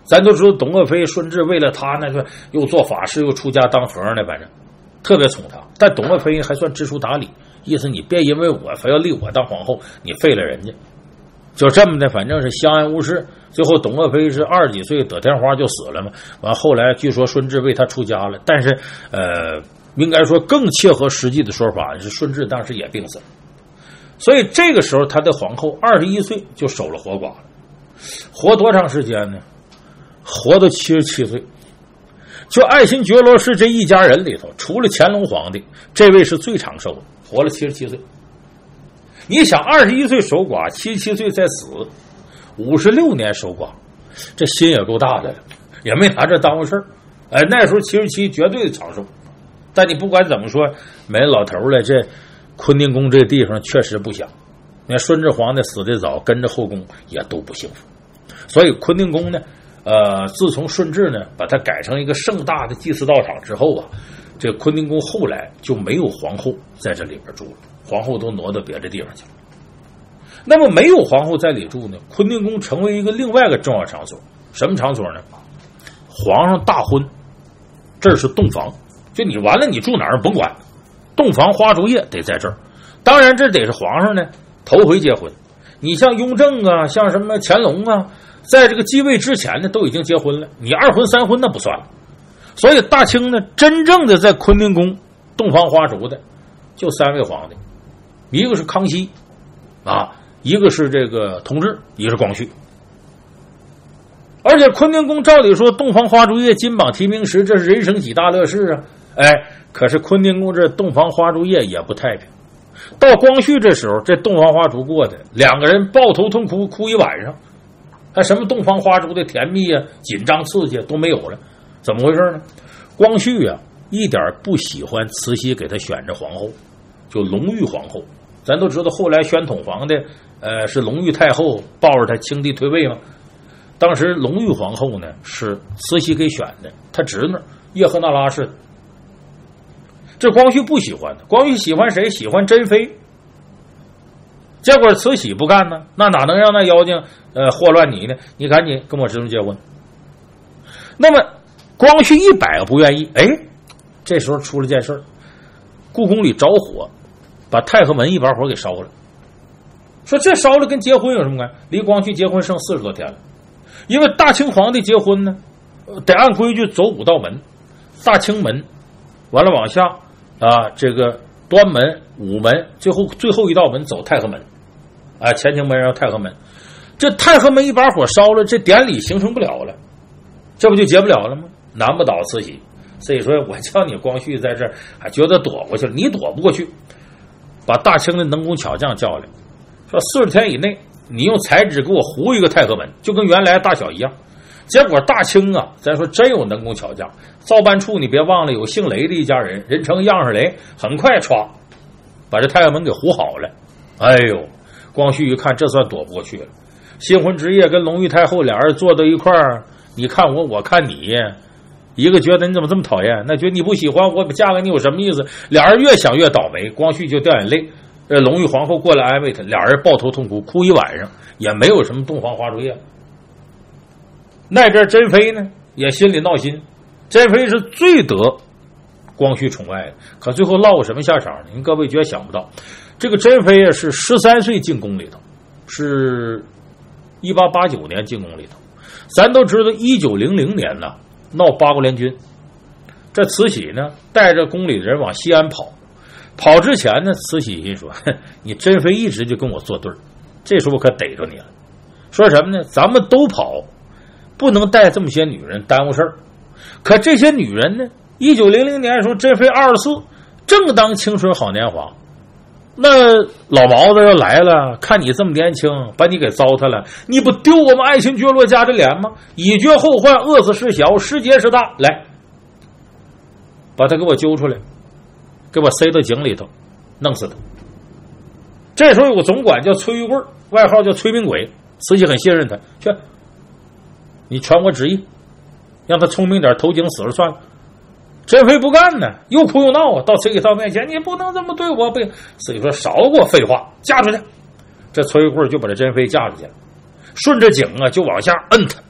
咱都知道董鄂妃、顺治为了他那个又做法事又出家当和尚的，反正特别宠他。但董鄂妃还算知书达理，意思你别因为我非要立我当皇后，你废了人家。就这么的，反正是相安无事。最后董鄂妃是二十几岁得天花就死了嘛。完后来据说顺治为他出家了，但是呃，应该说更切合实际的说法是顺治当时也病死了。所以这个时候他的皇后二十一岁就守了活寡了，活多长时间呢？活到七十七岁。就爱新觉罗氏这一家人里头，除了乾隆皇帝，这位是最长寿的，活了七十七岁。你想二十一岁守寡，七十七岁再死，五十六年守寡，这心也够大的了，也没拿这当回事儿。哎，那时候七十七绝对的长寿。但你不管怎么说，没老头了，这坤宁宫这地方确实不小。你看顺治皇帝死得早，跟着后宫也都不幸福。所以坤宁宫呢，呃，自从顺治呢把它改成一个盛大的祭祀道场之后啊，这坤宁宫后来就没有皇后在这里边住了，皇后都挪到别的地方去了。那么没有皇后在里住呢，坤宁宫成为一个另外一个重要场所。什么场所呢？皇上大婚，这是洞房，就你完了你住哪儿甭管，洞房花烛夜得在这儿。当然这得是皇上呢头回结婚。你像雍正啊，像什么乾隆啊，在这个继位之前呢都已经结婚了，你二婚三婚那不算了。所以大清呢真正的在坤宁宫洞房花烛的就三位皇帝，一个是康熙啊，一个是这个同治，一个是光绪。而且坤宁宫照理说洞房花烛夜金榜题名时，这是人生几大乐事啊。哎，可是坤宁宫这洞房花烛夜也不太平。到光绪这时候，这洞房花烛过的两个人抱头痛哭，哭一晚上，还什么洞房花烛的甜蜜啊、紧张刺激都没有了。怎么回事呢？光绪啊一点不喜欢慈禧给他选着皇后，就隆裕皇后。咱都知道后来宣统皇的呃是隆裕太后抱着他清帝退位嘛。当时隆裕皇后呢是慈禧给选的，他侄女叶赫那拉氏的。这光绪不喜欢的，光绪喜欢谁？喜欢珍妃。结果慈禧不干呢，那哪能让那妖精呃祸乱你呢？你赶紧跟我侄女结婚。那么光绪一百个不愿意，哎，这时候出了件事儿，故宫里着火，把太和门一把火给烧了。说这烧了跟结婚有什么关系？离光绪结婚剩四十多天了。因为大清皇帝结婚呢，得按规矩走五道门，大清门，完了往下啊，这个端门、午门，最后最后一道门走太和门，啊，乾清门然后太和门。这太和门一把火烧了，这典礼形成不了了，这不就结不了了吗？难不倒慈禧。所以说我叫你光绪在这儿还觉得躲过去了，你躲不过去。把大清的能工巧匠叫来，说四十天以内你用彩纸给我糊一个太和门，就跟原来大小一样。结果大清啊，咱说真有能工巧匠，造办处你别忘了有姓雷的一家人，人称样式雷，很快歘把这太和门给糊好了。哎呦，光绪一看这算躲不过去了。新婚之夜跟隆裕太后俩人坐到一块儿，你看我我看你，一个觉得你怎么这么讨厌，那觉得你不喜欢我嫁给你有什么意思，俩人越想越倒霉。光绪就掉眼泪，呃，隆裕皇后过来安慰他，俩人抱头痛哭，哭一晚上，也没有什么洞房花烛夜。那阵珍妃呢也心里闹心，珍妃是最得光绪宠爱的，可最后落个什么下场呢？您各位绝想不到，这个珍妃啊是十三岁进宫里头，是一八八九年进宫里头。咱都知道一九零零年呢闹八国联军，这慈禧呢带着宫里的人往西安跑，跑之前呢慈禧心说，你珍妃一直就跟我作对，这时候我可逮着你了。说什么呢？咱们都跑，不能带这么些女人耽误事儿。可这些女人呢，一九零零年的时候珍妃二十四，正当青春好年华，那老毛子要来了，看你这么年轻，把你给糟蹋了，你不丢我们爱新觉罗家的脸吗？以绝后患，饿死事小，失节事大。来，把他给我揪出来，给我塞到井里头，弄死他。这时候有个总管叫崔玉贵，外号叫崔明鬼，慈禧很信任他，去，你传我旨意，让他聪明点，投井死了算了。珍妃不干呢，又哭又闹啊！到慈禧到面前，你不能这么对我，不行。慈禧说：“少给我废话，嫁出去。”这崔玉贵就把这珍妃嫁出去了，顺着井啊就往下摁他，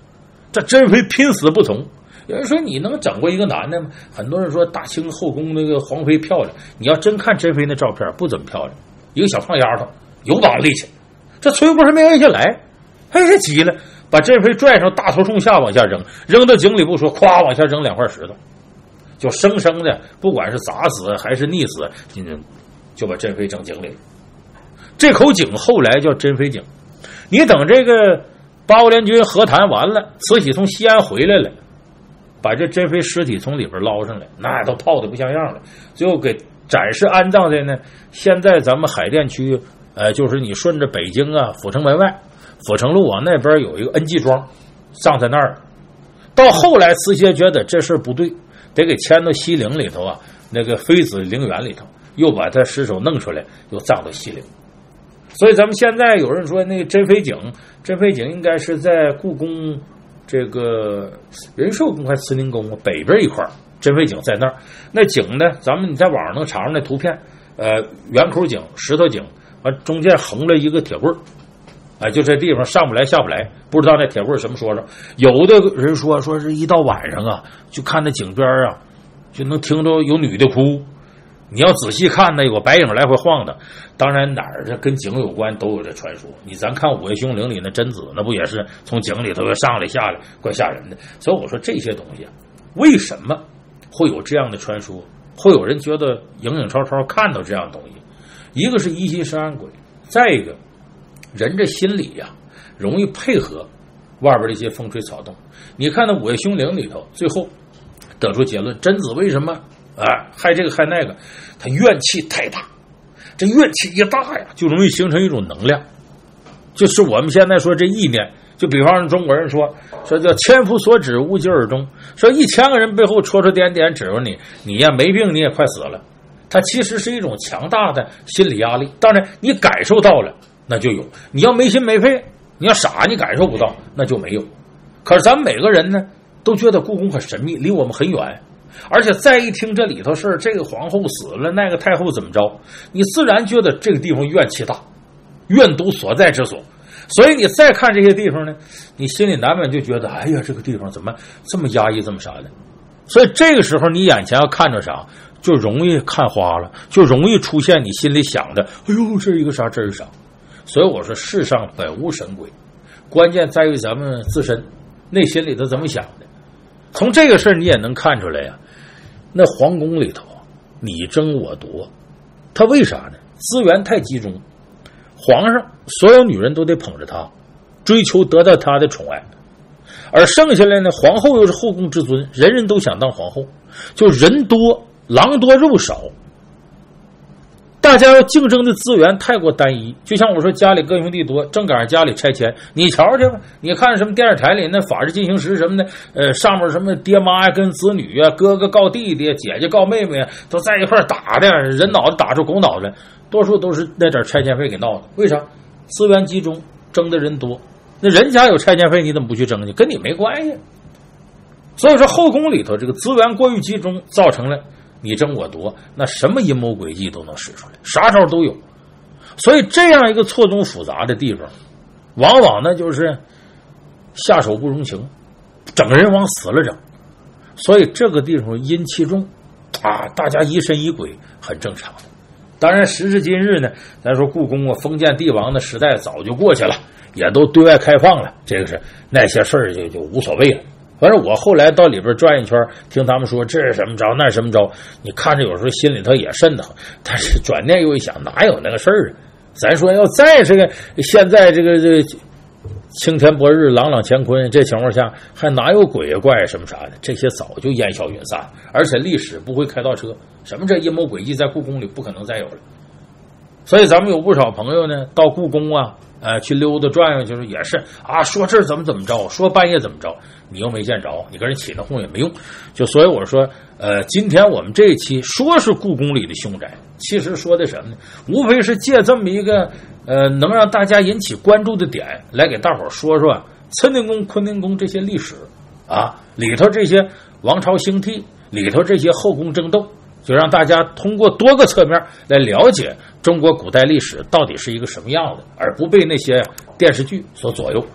这珍妃拼死不从。有人说你能整过一个男的吗？很多人说大清后宫那个皇妃漂亮，你要真看珍妃那照片不怎么漂亮，一个小胖丫头，有膀力气。这崔国还没摁下来，哎，这急了，把珍妃拽上大头冲下往下扔，扔到井里不说，咵往下扔两块石头，就生生的，不管是砸死还是溺死，就把珍妃整井里了。这口井后来叫珍妃井。你等这个八国联军和谈完了，慈禧从西安回来了，把这珍妃尸体从里边捞上来，那都泡的不像样了，最后给展示安葬在呢现在咱们海淀区，呃，就是你顺着北京啊阜成门外阜成路往那边有一个恩济庄，葬在那儿。到后来慈禧觉得这事不对，得给迁到西陵里头啊，那个妃子陵园里头，又把他尸首弄出来，又葬到西陵。所以咱们现在有人说那个珍妃井，珍妃井应该是在故宫这个仁寿宫还是慈宁宫北边一块，珍妃井在那儿。那井呢，咱们你在网上能查上那图片，呃，圆口井、石头井，完中间横了一个铁棍儿，哎，就这地方上不来下不来，不知道那铁棍什么说着。有的人说说是一到晚上啊，就看那井边啊，就能听着有女的哭。你要仔细看呢，有个白影来回晃的。当然哪儿这跟井有关都有这传说。你咱看《午夜凶铃》里那贞子，那不也是从井里头又上来下来，怪吓人的。所以我说这些东西啊，为什么会有这样的传说？会有人觉得影影绰绰看到这样的东西？一个是疑心生暗鬼，再一个人这心里呀、啊、容易配合外边的一些风吹草动。你看那《午夜凶铃》里头，最后得出结论，贞子为什么啊害这个害那个？他怨气太大。这怨气一大呀，就容易形成一种能量，就是我们现在说这意念。就比方说中国人说说叫千夫所指，无疾而终，说一千个人背后戳戳点点指着你，你呀没病你也快死了。它其实是一种强大的心理压力。当然你感受到了那就有，你要没心没肺，你要傻你感受不到那就没有。可是咱们每个人呢都觉得故宫很神秘，离我们很远，而且再一听这里头事，这个皇后死了，那个太后怎么着，你自然觉得这个地方怨气大，怨毒所在之所。所以你再看这些地方呢，你心里难免就觉得，哎呀，这个地方怎么这么压抑，这么啥的。所以这个时候你眼前要看着啥，就容易看花了，就容易出现你心里想的，哎呦，这一个啥，这是啥。所以我说世上本无神鬼，关键在于咱们自身内心里头怎么想的。从这个事儿你也能看出来呀、啊，那皇宫里头你争我夺，他为啥呢？资源太集中，皇上所有女人都得捧着他，追求得到他的宠爱，而剩下来呢，皇后又是后宫之尊，人人都想当皇后，就人多狼多肉少，大家要竞争的资源太过单一。就像我说家里哥兄弟多，正赶上家里拆迁，你瞧去吧，你看什么电视台里那法制进行时什么的，呃，上面什么爹妈呀跟子女啊，哥哥告弟弟，姐姐告妹妹啊，都在一块打的，人脑袋打出狗脑袋，多数都是那点拆迁费给闹的。为啥？资源集中，争的人多，那人家有拆迁费你怎么不去争去？跟你没关系。所以说后宫里头这个资源过于集中，造成了你争我夺，那什么阴谋诡计都能使出来，啥招都有。所以这样一个错综复杂的地方，往往呢就是下手不容情，整个人往死了整。所以这个地方阴气重啊，大家疑神疑鬼很正常的。当然时至今日呢，咱说故宫啊，封建帝王的时代早就过去了，也都对外开放了，这个是那些事儿就就无所谓了。反正我后来到里边转一圈，听他们说这是什么招那是什么招，你看着有时候心里头也瘆得慌，但是转念又一想，哪有那个事儿啊？咱说要在这个现在这个这个青天白日朗朗乾坤这情况下，还哪有鬼啊怪什么啥的？这些早就烟消云散，而且历史不会开倒车，什么这阴谋诡计在故宫里不可能再有了。所以咱们有不少朋友呢到故宫啊呃，去溜达转悠，就是也是啊，说这怎么怎么着，说半夜怎么着，你又没见着，你跟人起那哄也没用。就所以我说，呃，今天我们这一期说是故宫里的凶宅，其实说的什么呢？无非是借这么一个呃能让大家引起关注的点，来给大伙说说慈宁宫、坤宁宫这些历史啊，里头这些王朝兴替，里头这些后宫争斗。就让大家通过多个侧面来了解中国古代历史到底是一个什么样的，而不被那些电视剧所左右。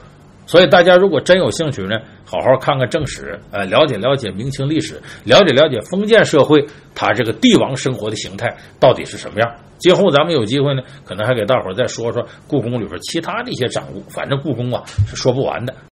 所以大家如果真有兴趣呢，好好看看正史，呃，了解了解明清历史，了解了解封建社会它这个帝王生活的形态到底是什么样。今后咱们有机会呢，可能还给大伙儿再说说故宫里边其他的一些展物，反正故宫啊是说不完的。